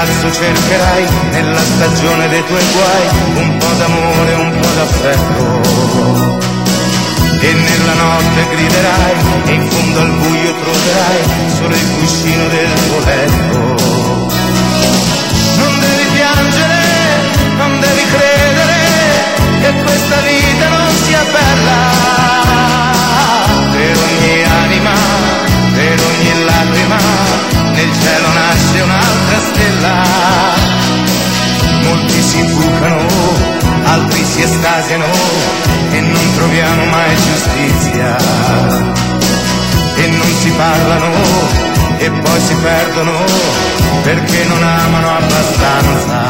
ragazzo cercherai nella stagione dei tuoi guai un po' d'amore, un po' d'affetto, e nella notte griderai e in fondo al buio troverai solo il cuscino del tuo letto. Non devi piangere, non devi credere che questa vita non sia bella, per ogni anima, per ogni lacrima nel cielo nasce un'altra stella. Molti si bucano, altri si estasiano e non troviamo mai giustizia, e non si parlano e poi si perdono perché non amano abbastanza.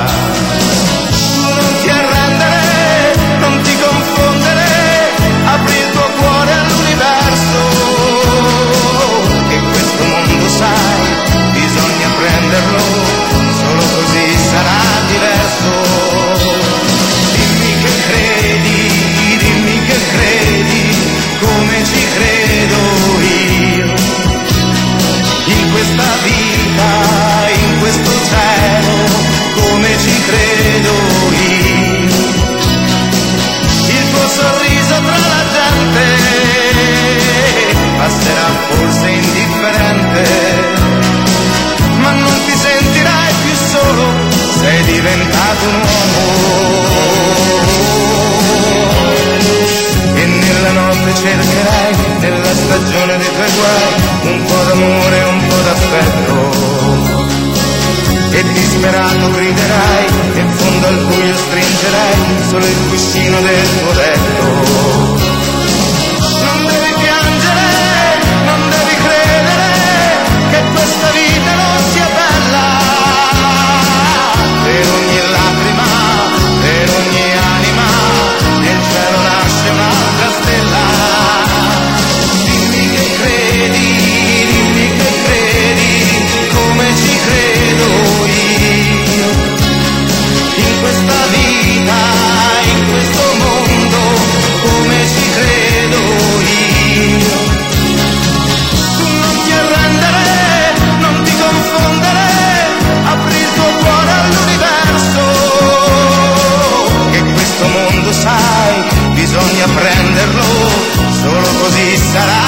Tu non ti arrendere, non ti confondere, apri il tuo cuore all'universo, che questo mondo sai, bisogna prenderlo, solo così sarà diverso. Dimmi che credi, come ci credo io, in questa vita, in questo cielo, come ci credo io. Il tuo sorriso tra la gente passerà forse indifferente, ma non ti sentirai più solo, sei diventato un uomo. E nella notte cercherai, nella stagione dei tuoi guai, un po' d'amore, un po' d'affetto, e disperato griderai e in fondo al buio stringerai solo il cuscino del tuo letto. Non devi piangere, non devi credere che questa vita non sia bella, per ogni lacrima, per ogni anima nel cielo nasce un'altra stella. Dimmi che credi, come ci credo io, in questa vita, in questo mondo, come ci credo io. Tu non ti arrendere, non ti confondere, apri il tuo cuore all'universo, che questo mondo sai, bisogna prenderlo, solo così sarà